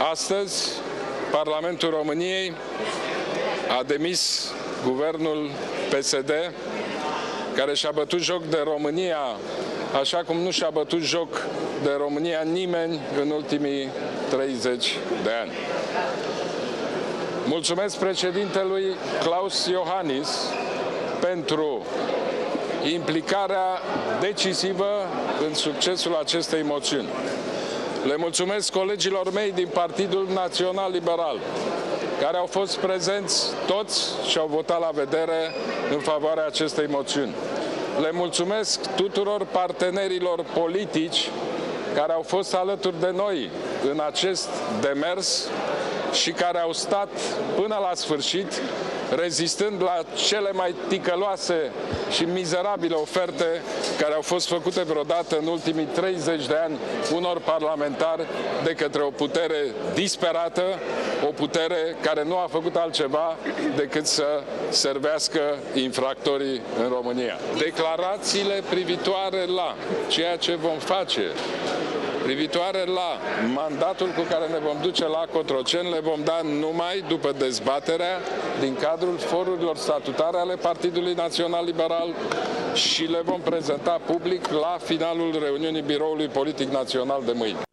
Astăzi, Parlamentul României a demis guvernul PSD, care și-a bătut joc de România așa cum nu și-a bătut joc de România nimeni în ultimii 30 de ani. Mulțumesc președintelui Klaus Iohannis pentru implicarea decisivă în succesul acestei moțiuni. Le mulțumesc colegilor mei din Partidul Național Liberal, care au fost prezenți toți și au votat la vedere în favoarea acestei moțiuni. Le mulțumesc tuturor partenerilor politici care au fost alături de noi în acest demers și care au stat până la sfârșit, rezistând la cele mai ticăloase și mizerabile oferte care au fost făcute vreodată în ultimii 30 de ani unor parlamentari de către o putere disperată, o putere care nu a făcut altceva decât să servească infractorii în România. Declarațiile privitoare la ceea ce vom face, privitoare la mandatul cu care ne vom duce la Cotroceni, le vom da numai după dezbaterea din cadrul forurilor statutare ale Partidului Național Liberal și le vom prezenta public la finalul reuniunii Biroului Politic Național de mâine.